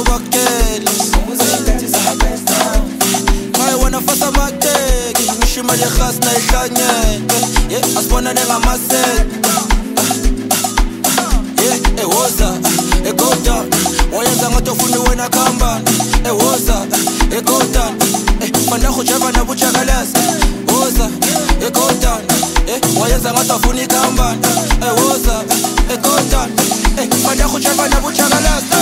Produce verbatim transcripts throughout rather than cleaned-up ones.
ungazobakela Ngaye wena fasa mateki ngishima lekhasi nayihlanyele yeah asibonane ngamaseke yeah ewoza go down wayenza ngathi ufuna wena khamba ewoza go down eh fana khujava na buchakalasa woza go down eh wayenza ngathi ufuna ikhamba ewoza go down eh fana khujava na buchakalasa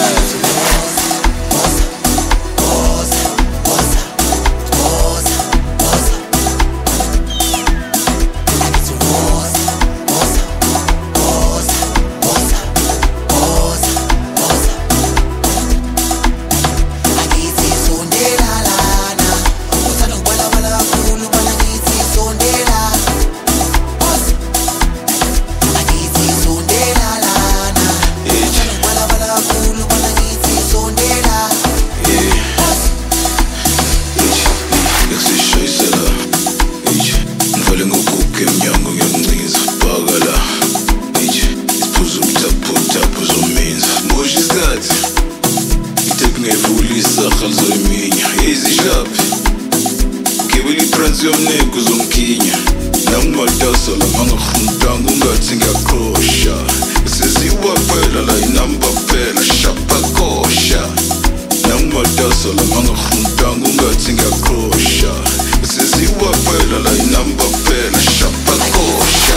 Yomneko zomkhinya nangumadasa lamanga khundanga ungathi ngiyakhrosha sesiwa phela la inamba phela shapa kosha nangumadasa lamanga khundanga ungathi ngiyakhrosha sesiwa phela la inamba phela shapa kosha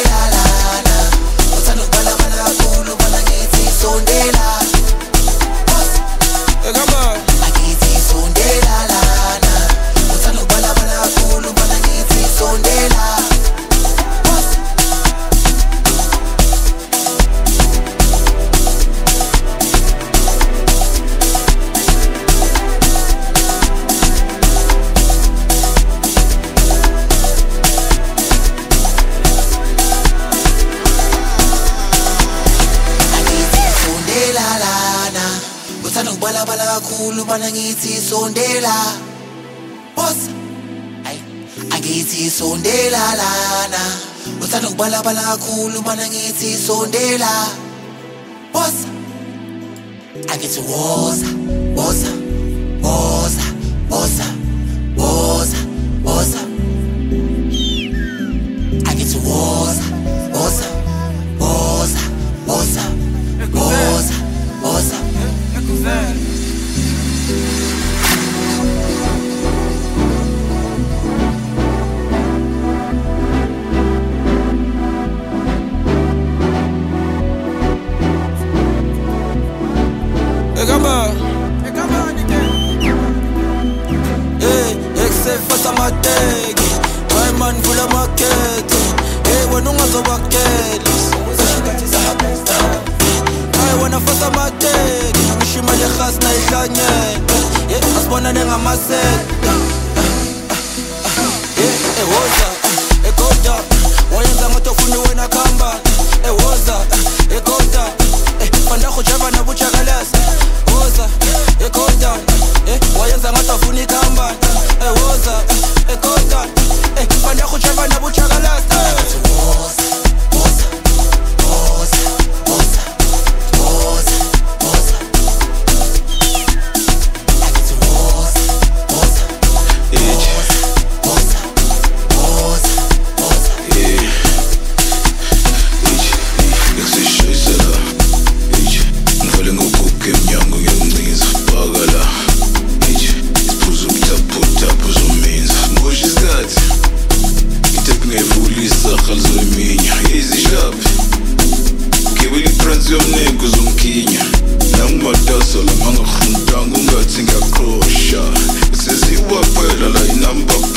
kakhulu bana ngithi sondela boss ay angithi sondela lana uthanda ukubalabala kakhulu bana ngithi sondela boss angithi woza woza woza woza woza woza angithi woza woza woza woza woza woza Egamba Egamba nike Eh, except for some attack My man full of market Eh, wena ungazobakela I wanna for some attack Ngishima lekhasi nayihlanyele Yeah, asibonane ngamaseke Yeah, ewoza go down wayenza ngathi ufuna wena khamba ewoza go down eh fanda khujava na buchakalasa woza go down eh wayenza ngathi ufuna ikhamba ewoza go down eh fanda khujava na buchakalasa woza woza woza woza woza woza akitsi woza woza woza woza Yomneko zomkhinya nangumadasa lamanga khundanga ungathi ngiyakhrosha sesiwa phela la inamba